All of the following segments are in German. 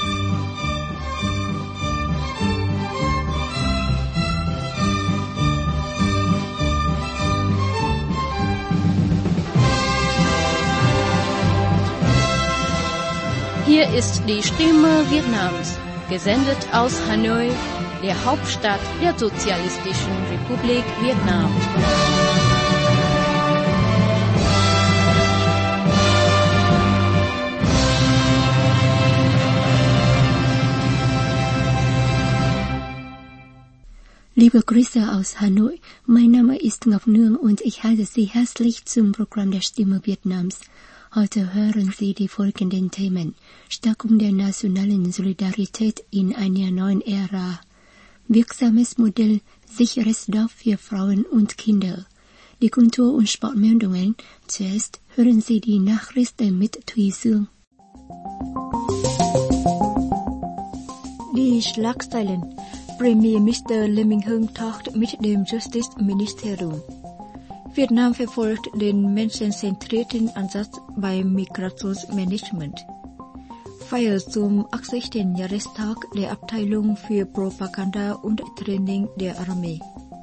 Hier ist die Stimme Vietnams, gesendet aus Hanoi, der Hauptstadt der Sozialistischen Republik Vietnam. Liebe Grüße aus Hanoi, mein Name ist Ngọc Nương und ich heiße Sie herzlich zum Programm der Stimme Vietnams. Heute hören Sie die folgenden Themen: Stärkung der nationalen Solidarität in einer neuen Ära, wirksames Modell, sicheres Dorf für Frauen und Kinder, die Kultur- und Sportmeldungen. Zuerst hören Sie die Nachrichten mit Thùy Sương. Die Schlagzeilen. Premierminister Lê Minh Hưng talked mit dem Justice Ministerium. Vietnam verfolgt den menschenzentrierten Ansatz beim Migrationsmanagement. Feier zum 80. Jahrestag der Abteilung für Propaganda und Training der Armee.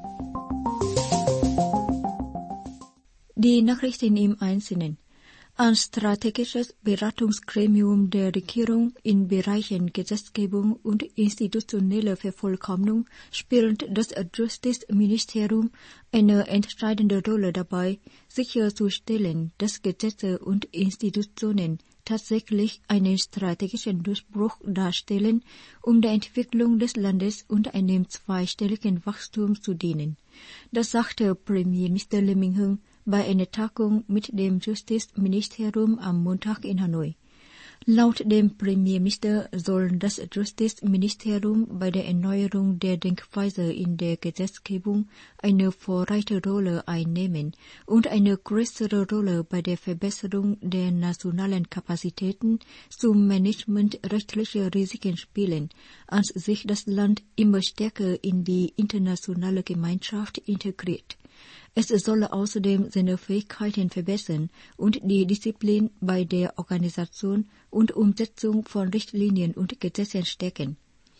Die Nachrichten im Einzelnen. Ein strategisches Beratungsgremium der Regierung in Bereichen Gesetzgebung und institutionelle Vervollkommnung spielt das Justizministerium eine entscheidende Rolle dabei, sicherzustellen, dass Gesetze und Institutionen tatsächlich einen strategischen Durchbruch darstellen, um der Entwicklung des Landes und einem zweistelligen Wachstum zu dienen. Das sagte Premierminister Lê Minh Hưng bei einer Tagung mit dem Justizministerium am Montag in Hanoi. Laut dem Premierminister soll das Justizministerium bei der Erneuerung der Denkweise in der Gesetzgebung eine Vorreiterrolle einnehmen und eine größere Rolle bei der Verbesserung der nationalen Kapazitäten zum Management rechtlicher Risiken spielen, als sich das Land immer stärker in die internationale Gemeinschaft integriert. Es solle außerdem seine Fähigkeiten verbessern und die Disziplin bei der Organisation und Umsetzung von Richtlinien und Gesetzen stärken.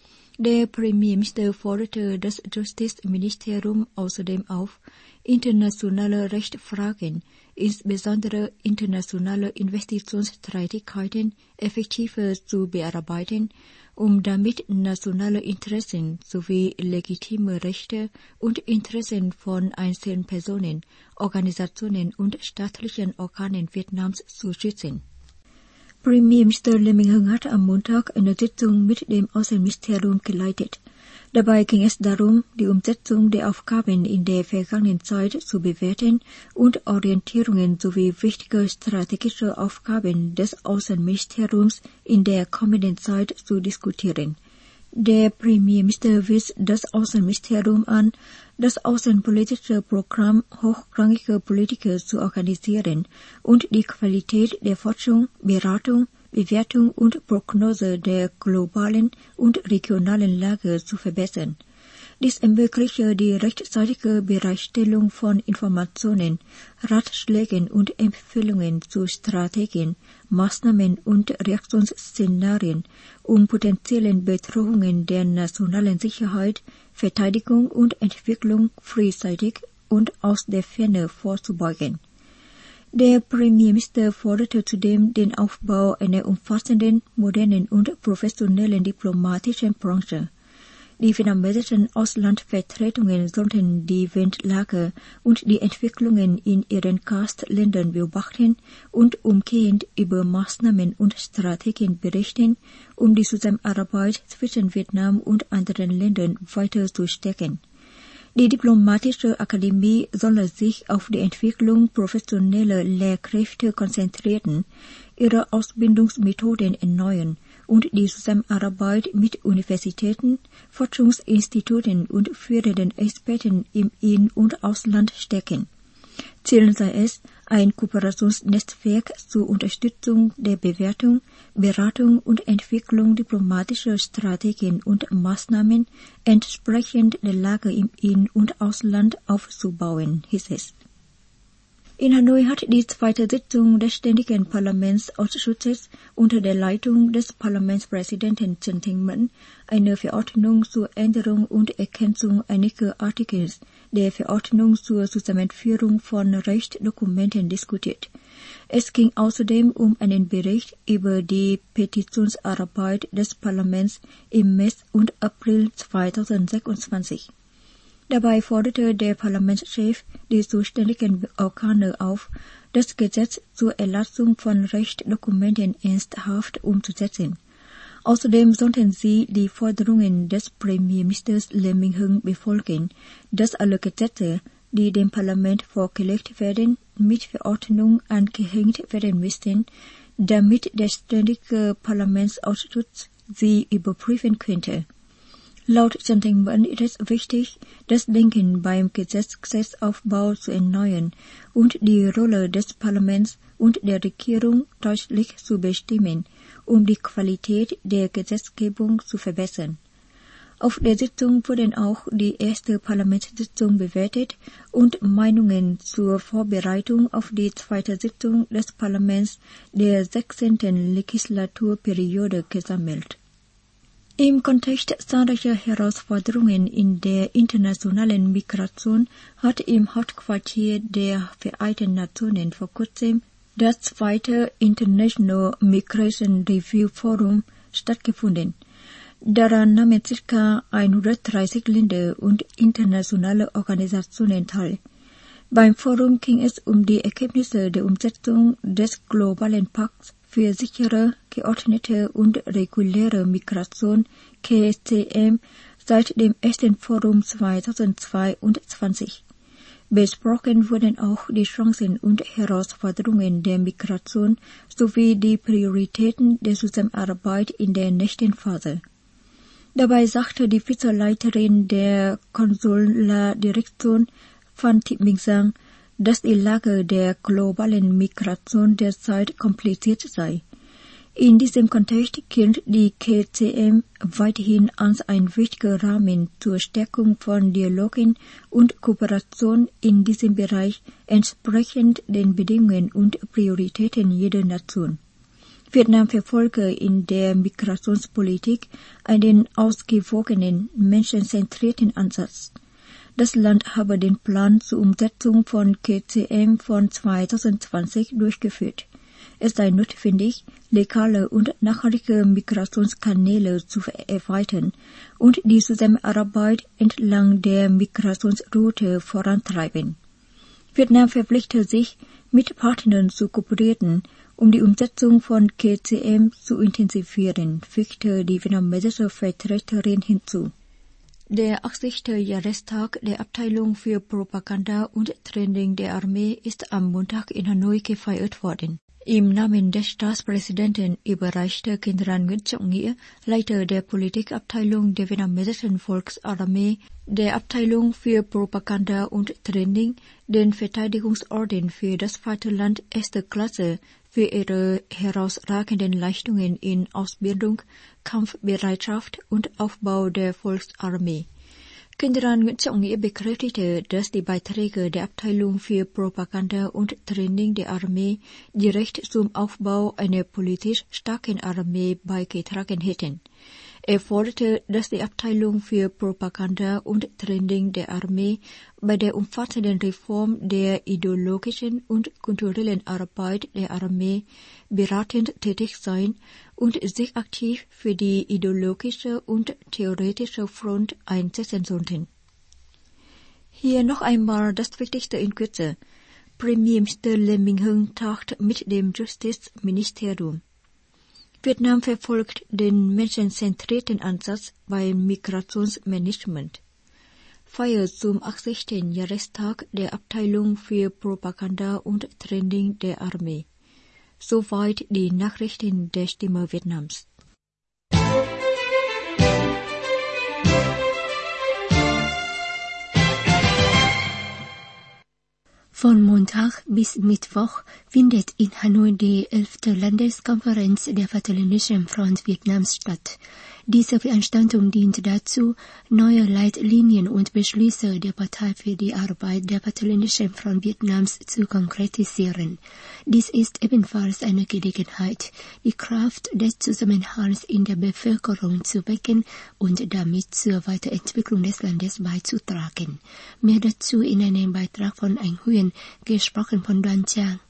Der Premierminister forderte das Justizministerium außerdem auf, internationale Rechtsfragen, insbesondere internationale Investitionsstreitigkeiten, effektiver zu bearbeiten, um damit nationale Interessen sowie legitime Rechte und Interessen von einzelnen Personen, Organisationen und staatlichen Organen Vietnams zu schützen. Premierminister Lê Minh Hưng hat am Montag eine Sitzung mit dem Außenministerium geleitet. Dabei ging es darum, die Umsetzung der Aufgaben in der vergangenen Zeit zu bewerten und Orientierungen sowie wichtige strategische Aufgaben des Außenministeriums in der kommenden Zeit zu diskutieren. Der Premierminister wies das Außenministerium an, das außenpolitische Programm hochrangiger Politiker zu organisieren und die Qualität der Forschung, Beratung, Bewertung und Prognose der globalen und regionalen Lage zu verbessern. Dies ermögliche die rechtzeitige Bereitstellung von Informationen, Ratschlägen und Empfehlungen zu Strategien, Maßnahmen und Reaktionsszenarien, um potenziellen Bedrohungen der nationalen Sicherheit, Verteidigung und Entwicklung frühzeitig und aus der Ferne vorzubeugen. Der Premierminister forderte zudem den Aufbau einer umfassenden, modernen und professionellen diplomatischen Branche. Die vietnamesischen Auslandsvertretungen sollten die Weltlage und die Entwicklungen in ihren Gastländern beobachten und umgehend über Maßnahmen und Strategien berichten, um die Zusammenarbeit zwischen Vietnam und anderen Ländern weiter zu stärken. Die Diplomatische Akademie soll sich auf die Entwicklung professioneller Lehrkräfte konzentrieren, ihre Ausbildungsmethoden erneuern und die Zusammenarbeit mit Universitäten, Forschungsinstituten und führenden Experten im In- und Ausland stärken. Ziel sei es, ein Kooperationsnetzwerk zur Unterstützung der Bewertung, Beratung und Entwicklung diplomatischer Strategien und Maßnahmen entsprechend der Lage im In- und Ausland aufzubauen, hieß es. In Hanoi hat die zweite Sitzung des Ständigen Parlamentsausschusses unter der Leitung des Parlamentspräsidenten Chen Ting-men eine Verordnung zur Änderung und Ergänzung einiger Artikels der Verordnung zur Zusammenführung von Rechtsdokumenten diskutiert. Es ging außerdem um einen Bericht über die Petitionsarbeit des Parlaments im März und April 2026. Dabei forderte der Parlamentschef die zuständigen Organe auf, das Gesetz zur Erlassung von Rechtsdokumenten ernsthaft umzusetzen. Außerdem sollten sie die Forderungen des Premierministers Lee Min-hyung befolgen, dass alle Gesetze, die dem Parlament vorgelegt werden, mit Verordnung angehängt werden müssten, damit der ständige Parlamentsausschuss sie überprüfen könnte. Laut Chen Ting-men ist es wichtig, das Denken beim Gesetzesaufbau zu erneuern und die Rolle des Parlaments und der Regierung deutlich zu bestimmen, um die Qualität der Gesetzgebung zu verbessern. Auf der Sitzung wurden auch die erste Parlamentssitzung bewertet und Meinungen zur Vorbereitung auf die zweite Sitzung des Parlaments der 16. Legislaturperiode gesammelt. Im Kontext zahlreicher Herausforderungen in der internationalen Migration hat im Hauptquartier der Vereinten Nationen vor kurzem das zweite International Migration Review Forum stattgefunden. Daran nahmen ca. 130 Länder und internationale Organisationen teil. Beim Forum ging es um die Ergebnisse der Umsetzung des globalen Pakts für sichere, geordnete und reguläre Migration (GSCM) seit dem ersten Forum 2022. Besprochen wurden auch die Chancen und Herausforderungen der Migration sowie die Prioritäten der Zusammenarbeit in der nächsten Phase. Dabei sagte die Vizeleiterin der Konsulardirektion Phan Thị Minh Giang, dass die Lage der globalen Migration derzeit kompliziert sei. In diesem Kontext gilt die GSCM weiterhin als ein wichtiger Rahmen zur Stärkung von Dialogen und Kooperation in diesem Bereich entsprechend den Bedingungen und Prioritäten jeder Nation. Vietnam verfolge in der Migrationspolitik einen ausgewogenen, menschenzentrierten Ansatz. Das Land habe den Plan zur Umsetzung von GSCM von 2020 durchgeführt. Es sei notwendig, legale und nachhaltige Migrationskanäle zu erweitern und die Zusammenarbeit entlang der Migrationsroute vorantreiben. Vietnam verpflichtet sich, mit Partnern zu kooperieren, um die Umsetzung von GSCM zu intensivieren, fügte die vietnamesische Vertreterin hinzu. Der 80. Jahrestag der Abteilung für Propaganda und Training der Armee ist am Montag in Hanoi gefeiert worden. Im Namen des Staatspräsidenten überreichte General Nguyễn Trọng Nghĩa, Leiter der Politikabteilung der vietnamesischen Volksarmee, der Abteilung für Propaganda und Training, den Verteidigungsorden für das Vaterland erster Klasse für ihre herausragenden Leistungen in Ausbildung, Kampfbereitschaft und Aufbau der Volksarmee. General Nguyễn Trọng Nghĩa bekräftigte, dass die Beiträge der Abteilung für Propaganda und Training der Armee direkt zum Aufbau einer politisch starken Armee beigetragen hätten. Er forderte, dass die Abteilung für Propaganda und Training der Armee bei der umfassenden Reform der ideologischen und kulturellen Arbeit der Armee beratend tätig sein und sich aktiv für die ideologische und theoretische Front einsetzen sollten. Hier noch einmal das Wichtigste in Kürze. Premierminister Lee Min-hyung tagt mit dem Justizministerium. Vietnam verfolgt den menschenzentrierten Ansatz beim Migrationsmanagement. Feier zum 80. Jahrestag der Abteilung für Propaganda und Training der Armee. Soweit die Nachrichten der Stimme Vietnams. Von Montag bis Mittwoch findet in Hanoi die 11. Landeskonferenz der Vaterländischen Front Vietnams statt. Diese Veranstaltung dient dazu, neue Leitlinien und Beschlüsse der Partei für die Arbeit der Vaterländischen Front Vietnams zu konkretisieren. Dies ist ebenfalls eine Gelegenheit, die Kraft des Zusammenhalts in der Bevölkerung zu wecken und damit zur Weiterentwicklung des Landes beizutragen. Mehr dazu in einem Beitrag von Anh Huynh, gesprochen von Đoàn Trang.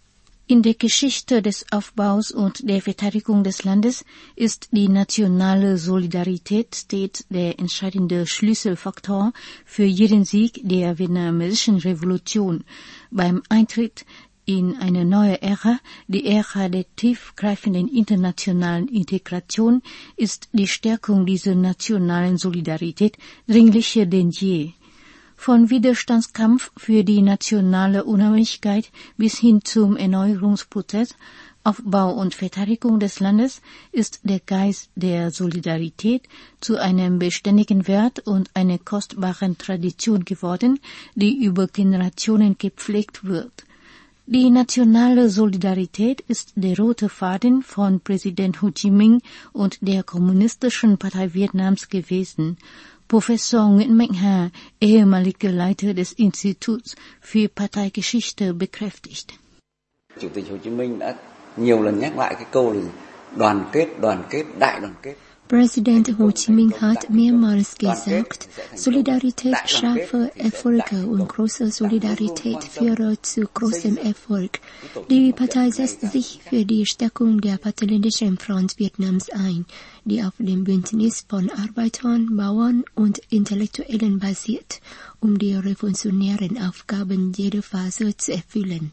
In der Geschichte des Aufbaus und der Verteidigung des Landes ist die nationale Solidarität stets der entscheidende Schlüsselfaktor für jeden Sieg der vietnamesischen Revolution. Beim Eintritt in eine neue Ära, die Ära der tiefgreifenden internationalen Integration, ist die Stärkung dieser nationalen Solidarität dringlicher denn je. Von Widerstandskampf für die nationale Unabhängigkeit bis hin zum Erneuerungsprozess, Aufbau und Verteidigung des Landes ist der Geist der Solidarität zu einem beständigen Wert und einer kostbaren Tradition geworden, die über Generationen gepflegt wird. Die nationale Solidarität ist der rote Faden von Präsident Ho Chi Minh und der Kommunistischen Partei Vietnams gewesen. Professor Nguyễn Mạnh Hà, ehemaliger Leiter des Instituts für Parteigeschichte, bekräftigt. Chủ tịch Hồ Chí Minh đã nhiều lần nhắc lại cái câu là đoàn kết, đại đoàn kết. Präsident Ho Chi Minh hat mehrmals gesagt, Solidarität schaffe Erfolge und große Solidarität führe zu großem Erfolg. Die Partei setzt sich für die Stärkung der Vaterländischen Front Vietnams ein, die auf dem Bündnis von Arbeitern, Bauern und Intellektuellen basiert, um die revolutionären Aufgaben jeder Phase zu erfüllen.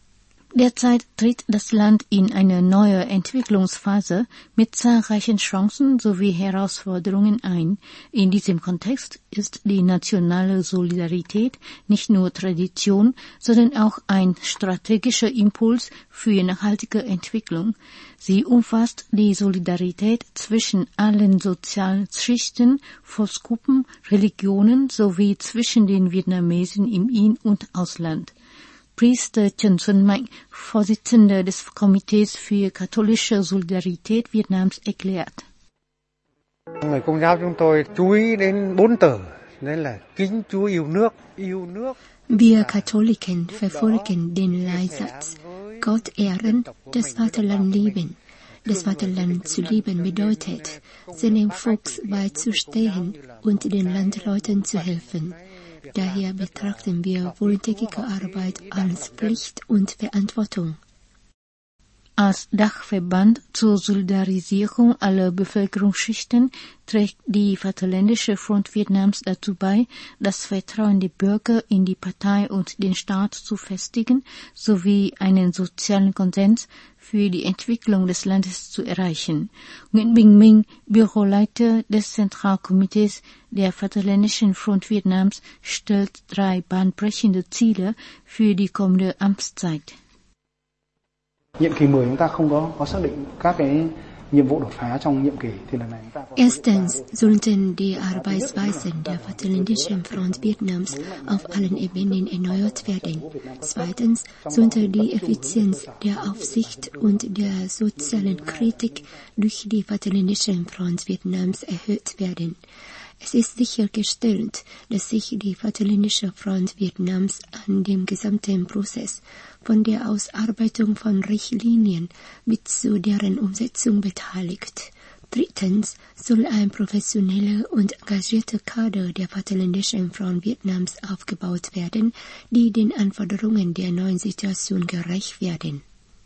Derzeit tritt das Land in eine neue Entwicklungsphase mit zahlreichen Chancen sowie Herausforderungen ein. In diesem Kontext ist die nationale Solidarität nicht nur Tradition, sondern auch ein strategischer Impuls für nachhaltige Entwicklung. Sie umfasst die Solidarität zwischen allen sozialen Schichten, Volksgruppen, Religionen sowie zwischen den Vietnamesen im In- und Ausland. Priester Trần Xuân Mạnh, Vorsitzender des Komitees für katholische Solidarität Vietnams, erklärt. Người Công giáo chúng tôi chú ý đến 4 từ, nên là kính Chúa yêu nước. Wir Katholiken verfolgen den Leitsatz Gott ehren, das Vaterland lieben. Das Vaterland zu lieben bedeutet, seinem Volk beizustehen und den Landleuten zu helfen. Daher betrachten wir wohltätige Arbeit als Pflicht und Verantwortung. Als Dachverband zur Solidarisierung aller Bevölkerungsschichten trägt die Vaterländische Front Vietnams dazu bei, das Vertrauen der Bürger in die Partei und den Staat zu festigen, sowie einen sozialen Konsens für die Entwicklung des Landes zu erreichen. Nguyễn Bình Minh, Büroleiter des Zentralkomitees der Vaterländischen Front Vietnams, stellt 3 bahnbrechende Ziele für die kommende Amtszeit. Nhiệm kỳ 10 chúng ta không có xác định các cái nhiệm vụ đột phá trong nhiệm kỳ thì lần này chúng ta có. Erstens sollten die Arbeitsweisen der Vaterländischen Front Vietnams auf allen Ebenen erneuert werden. Zweitens sollte die Effizienz der Aufsicht und der sozialen Kritik durch die Vaterländischen Front Vietnams erhöht werden. Es ist sichergestellt, dass sich die Vaterländische Front Vietnams an dem gesamten Prozess von der Ausarbeitung von Richtlinien bis zu deren Umsetzung beteiligt. Drittens soll ein professioneller und engagierter Kader der Vaterländischen Front Vietnams aufgebaut werden, die den Anforderungen der neuen Situation gerecht werden.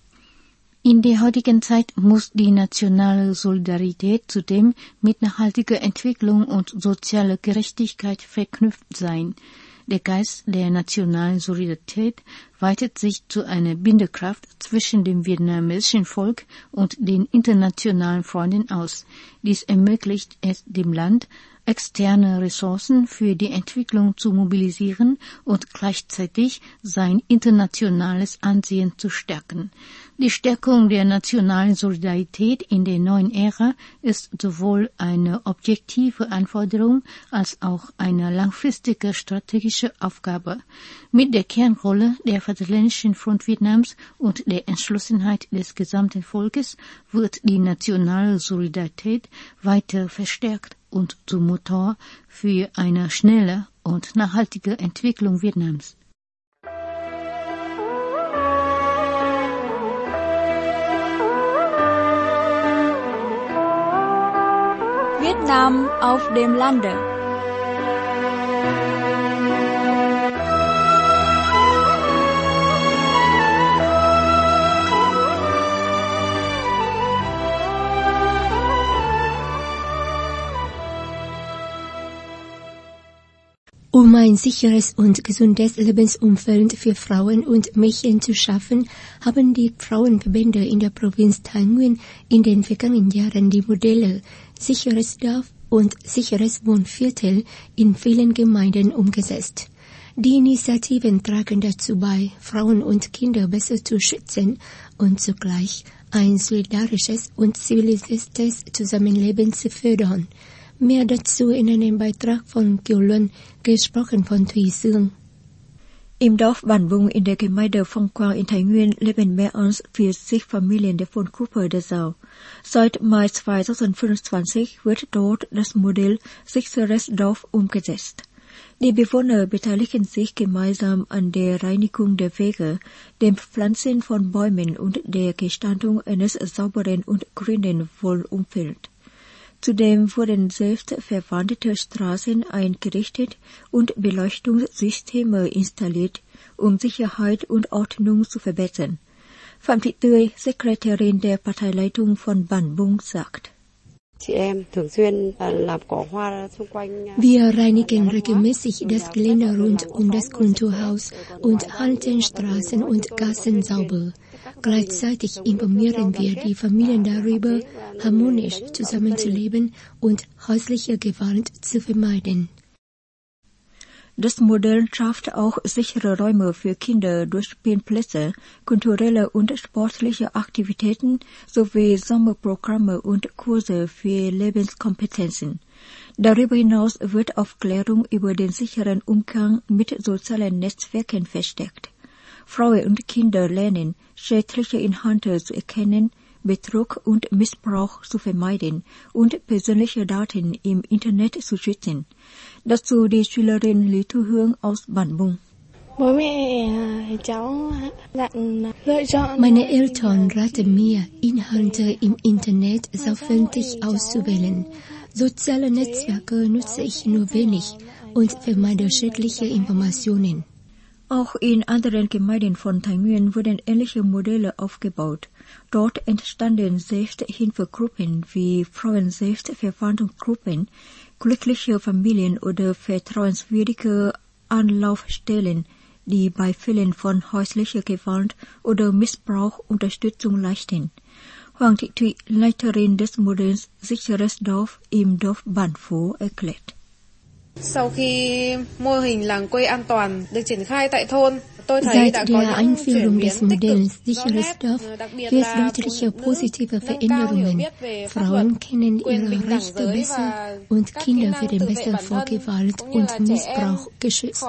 In der heutigen Zeit muss die nationale Solidarität zudem mit nachhaltiger Entwicklung und sozialer Gerechtigkeit verknüpft sein. Der Geist der nationalen Solidarität weitet sich zu einer Bindekraft zwischen dem vietnamesischen Volk und den internationalen Freunden aus. Dies ermöglicht es dem Land, externe Ressourcen für die Entwicklung zu mobilisieren und gleichzeitig sein internationales Ansehen zu stärken. Die Stärkung der nationalen Solidarität in der neuen Ära ist sowohl eine objektive Anforderung als auch eine langfristige strategische Aufgabe. Mit der Kernrolle der Vaterländischen Front Vietnams und der Entschlossenheit des gesamten Volkes wird die nationale Solidarität weiter verstärkt und zum Motor für eine schnelle und nachhaltige Entwicklung Vietnams. Vietnam auf dem Lande. Um ein sicheres und gesundes Lebensumfeld für Frauen und Mädchen zu schaffen, haben die Frauenverbände in der Provinz Thái Nguyên in den vergangenen Jahren die Modelle sicheres Dorf und sicheres Wohnviertel in vielen Gemeinden umgesetzt. Die Initiativen tragen dazu bei, Frauen und Kinder besser zu schützen und zugleich ein solidarisches und zivilisiertes Zusammenleben zu fördern. Mehr dazu in einem Beitrag von Kiều Luân, gesprochen von Thùy Sương. Im Dorf Bản Bùng in der Gemeinde Phong Quang in Thái Nguyên leben mehr als 40 Familien der Wohngruppe der Sau. Seit Mai 2025 wird dort das Modell sicheres Dorf umgesetzt. Die Bewohner beteiligen sich gemeinsam an der Reinigung der Wege, dem Pflanzen von Bäumen und der Gestaltung eines sauberen und grünen Wohnumfelds. Zudem wurden selbstverwandte Straßen eingerichtet und Beleuchtungssysteme installiert, um Sicherheit und Ordnung zu verbessern. Phạm Thị Tươi, Sekretärin der Parteileitung von Bản Bùng, sagt: Wir reinigen regelmäßig das Gelände rund um das Kulturhaus und halten Straßen und Gassen sauber. Gleichzeitig informieren wir die Familien darüber, harmonisch zusammenzuleben und häusliche Gewalt zu vermeiden. Das Modell schafft auch sichere Räume für Kinder durch Spielplätze, kulturelle und sportliche Aktivitäten sowie Sommerprogramme und Kurse für Lebenskompetenzen. Darüber hinaus wird Aufklärung über den sicheren Umgang mit sozialen Netzwerken verstärkt. Frauen und Kinder lernen, schädliche Inhalte zu erkennen, Betrug und Missbrauch zu vermeiden und persönliche Daten im Internet zu schützen. Dazu die Schülerin Lý Thu Hương aus Bản Bùng. Meine Eltern raten mir, Inhalte im Internet sorgfältig auszuwählen. Soziale Netzwerke nutze ich nur wenig und vermeide schädliche Informationen. Auch in anderen Gemeinden von Thái Nguyên wurden ähnliche Modelle aufgebaut. Dort entstanden Selbsthilfegruppen wie Frauen-Selbstverwaltungsgruppen, glückliche Familien oder vertrauenswürdige Anlaufstellen, die bei Fällen von häuslicher Gewalt oder Missbrauch Unterstützung leisten. Hoàng Thị Thụy, Leiterin des Modells Sicheres Dorf im Dorf Bản Phố, erklärt: Sau khi mô hình làng quê an toàn được triển khai tại thôn, Seit der Einführung des Modells Sicheres Dorf wird deutliche positive Veränderungen. Frauen kennen ihre Rechte besser und Kinder werden besser vor Gewalt und Missbrauch geschützt.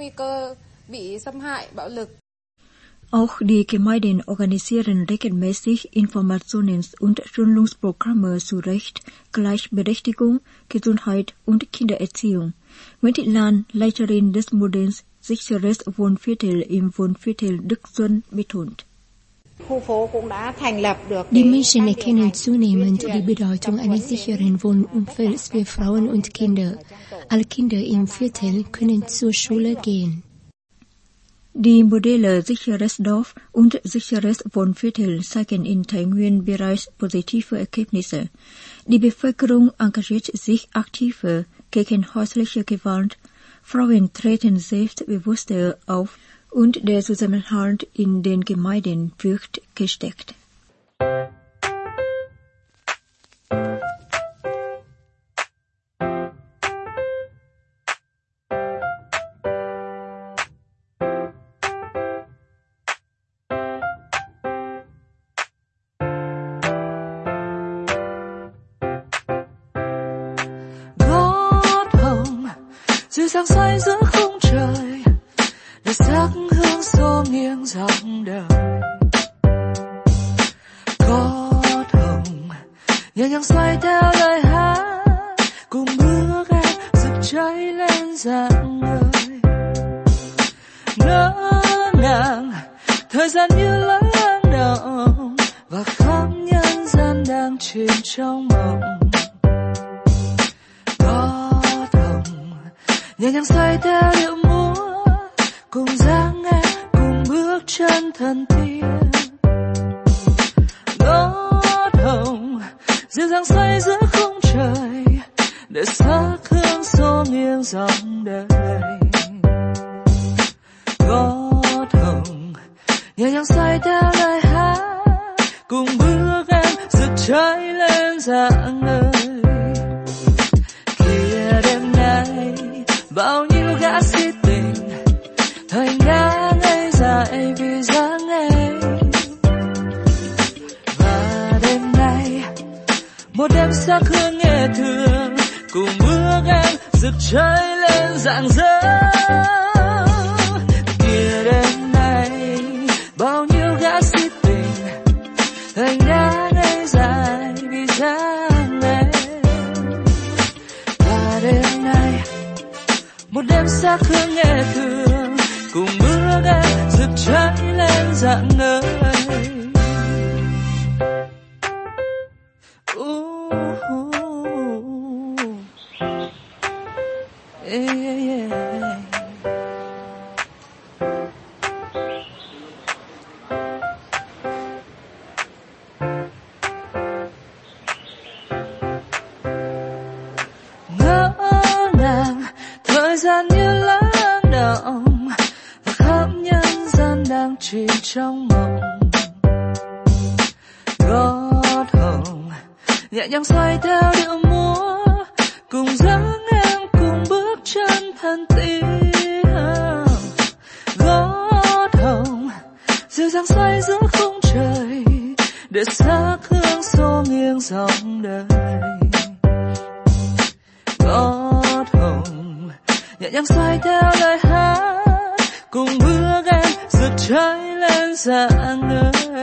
Auch die Gemeinden organisieren regelmäßig Informations- und Schulungsprogramme zu Recht, Gleichberechtigung, Gesundheit und Kindererziehung. Nguyễn Thị Lan, Leiterin des Modells Sicheres Wohnviertel im Wohnviertel Đức Xuân, betont: Die Menschen erkennen zunehmend die Bedeutung eines sicheren Wohnumfelds für Frauen und Kinder. Alle Kinder im Viertel können zur Schule gehen. Die Modelle Sicheres Dorf und Sicheres Wohnviertel zeigen in Thái Nguyên bereits positive Ergebnisse. Die Bevölkerung engagiert sich aktiver gegen häusliche Gewalt, Frauen treten selbstbewusster auf und der Zusammenhalt in den Gemeinden wird gestärkt. dịu dàng xoay giữa khung trời, để sắc hương xô nghiêng dòng đời. Gót hồng nhẹ nhàng xoay theo lời hát, cùng bước em rực cháy lên dạng người. Ngỡ ngàng thời gian như lắng động, và khắp nhân gian đang chìm trong mộng. Gót hồng nhẹ nhàng xoay theo điệu múa, cùng dáng em cùng bước chân thần tiên. Gót hồng dịu dàng xoay giữa khung trời, để sắc hương xô nghiêng dòng đời. Gót hồng nhẹ nhàng xoay theo lời hát, cùng bước em rực cháy lên dạng người. Kìa đêm nay bao nhiêu gã si tình, thành đã ngây dại vì dáng em. Và đêm nay một đêm sắc hương nghệ thường, cùng bước em rực cháy lên rạng rỡ. Kìa đêm nay bao nhiêu gã si tình, thành đã ngây dại vì dáng em. Và đêm nay một đêm sắc hương nghệ thường, cùng bước em rực cháy lên rạng ngời. Ngỡ ngàng thời gian như lắng động, và khắp nhân gian đang chìm trong mộng. Gót hồng nhẹ nhàng xoay theo điệu múa, cùng dáng em cùng bước chân thần tiên. Gót hồng dịu dàng xoay giữa khung trời, để sắc hương xô nghiêng dòng đời. Gót hồng nhẹ nhàng xoay theo lời hát, cùng bước em rực cháy lên dạng người.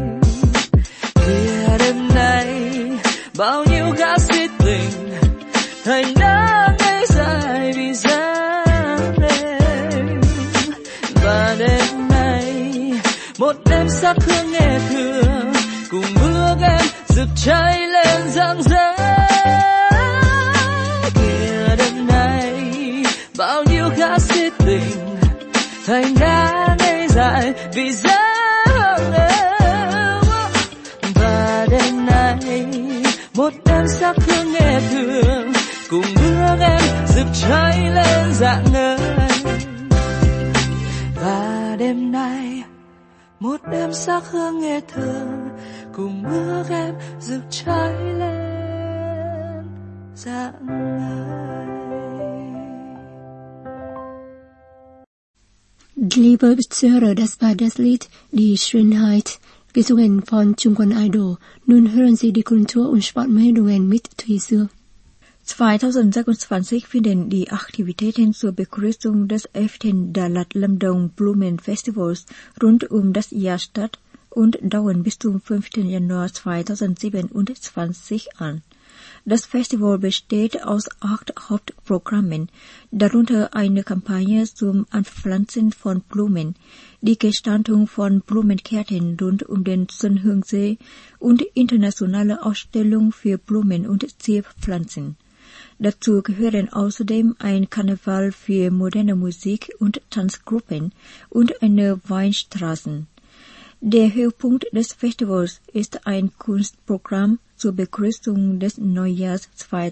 Kìa đêm nay bao nhiêu gã si tình, thành đã ngây dại vì dáng em. Và đêm nay một đêm sắc hương nghệ thường, cùng bước em rực cháy lên rạng rỡ. Kìa đêm nay bao nhiêu gã si tình, thành đã ngây dại vì dáng em. Và đêm nay một đêm sắc hương nghệ thường, cùng bước em rực cháy lên rạng ngời. Và đêm nay một đêm sắc hương nghệ thường, cùng bước em rực cháy lên rạng ngời. Liebe Zuhörer, das war das Lied Die Schönheit, gesungen von Jungwon Idol. Nun hören Sie die Kultur- und Sportmeldungen mit Thùy Dương. 2026 finden die Aktivitäten zur Begrüßung des 11. Dalat Lamdong Blumen Festivals rund das Jahr statt und dauern bis zum 5. Januar 2027 an. Das Festival besteht aus 8 Hauptprogrammen, darunter eine Kampagne zum Anpflanzen von Blumen, die Gestaltung von Blumenkärten rund den Sunhöngsee und internationale Ausstellung für Blumen und Zierpflanzen. Dazu gehören außerdem ein Karneval für moderne Musik und Tanzgruppen und eine Weinstraße. Der Höhepunkt des Festivals ist ein Kunstprogramm zur Begrüßung des Neujahrs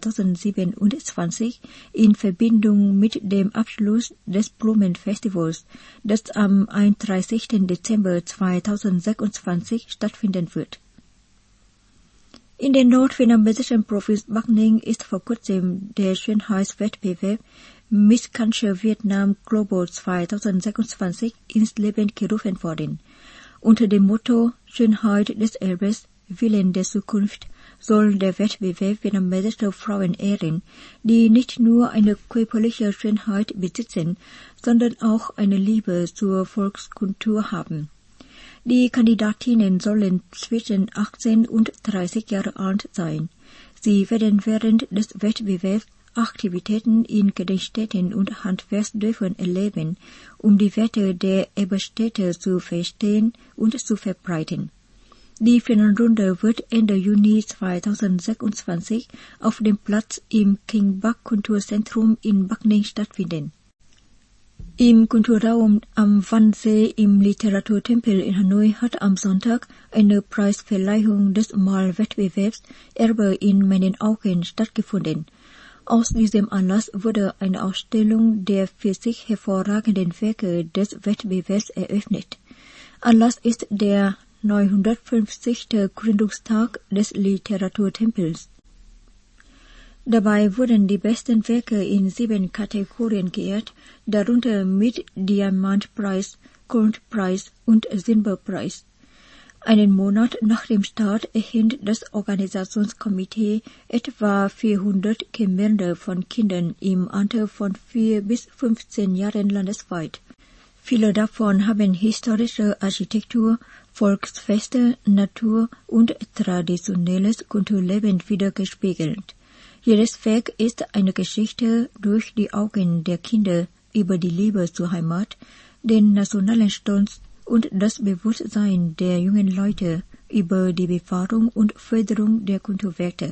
2027 in Verbindung mit dem Abschluss des Blumenfestivals, das am 31. Dezember 2026 stattfinden wird. In der nordvietnamesischen Provinz Bắc Ninh ist vor kurzem der Schönheitswettbewerb Miss Culture Vietnam Global 2026 ins Leben gerufen worden. Unter dem Motto Schönheit des Erbes, Willen der Zukunft soll der Wettbewerb vietnamesischer Frauen ehren, die nicht nur eine körperliche Schönheit besitzen, sondern auch eine Liebe zur Volkskultur haben. Die Kandidatinnen sollen zwischen 18 und 30 Jahre alt sein. Sie werden während des Wettbewerbs Aktivitäten in Gedenkstätten und Handwerksdörfern erleben, um die Werte der Erbstätte zu verstehen und zu verbreiten. Die Finalrunde wird Ende Juni 2026 auf dem Platz im King Bak Kulturzentrum in Bắc Ninh stattfinden. Im Kulturraum am Wannsee im Literaturtempel in Hanoi hat am Sonntag eine Preisverleihung des Malwettbewerbs Erbe in meinen Augen stattgefunden. Aus diesem Anlass wurde eine Ausstellung der 40 hervorragenden Werke des Wettbewerbs eröffnet. Anlass ist der 950. Gründungstag des Literaturtempels. Dabei wurden die besten Werke in 7 Kategorien geehrt, darunter mit Diamantpreis, Goldpreis und Silberpreis. Einen Monat nach dem Start erhielt das Organisationskomitee etwa 400 Gemälde von Kindern im Alter von 4 bis 15 Jahren landesweit. Viele davon haben historische Architektur, Volksfeste, Natur und traditionelles Kulturleben widergespiegelt. Jedes Werk ist eine Geschichte durch die Augen der Kinder über die Liebe zur Heimat, den nationalen Stolz und das Bewusstsein der jungen Leute über die Bewahrung und Förderung der Kulturwerte.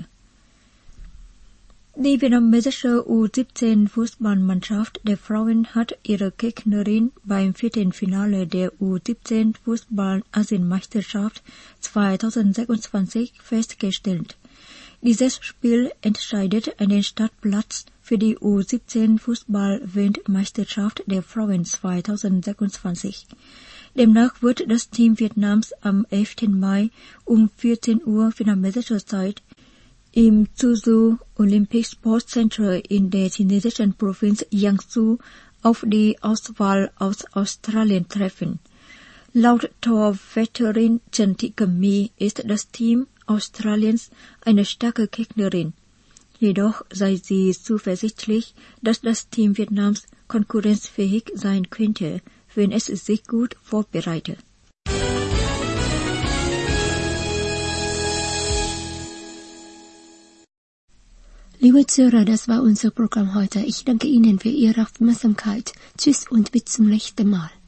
Die vietnamesische U17-Fußballmannschaft der Frauen hat ihre Gegnerin beim 4. Finale der U17-Fußball-Asienmeisterschaft 2026 festgestellt. Dieses Spiel entscheidet einen Startplatz für die U17-Fußball-Weltmeisterschaft der Frauen 2026. Demnach wird das Team Vietnams am 11. Mai um 14 Uhr vietnamesischer Zeit im Chuzhou Olympic Sports Center in der chinesischen Provinz Jiangsu auf die Auswahl aus Australien treffen. Laut Torwärterin Trần Thị Cẩm My ist das Team Australiens eine starke Gegnerin. Jedoch sei sie zuversichtlich, dass das Team Vietnams konkurrenzfähig sein könnte, wenn es sich gut vorbereitet. Liebe Zuhörer, das war unser Programm heute. Ich danke Ihnen für Ihre Aufmerksamkeit. Tschüss und bis zum nächsten Mal.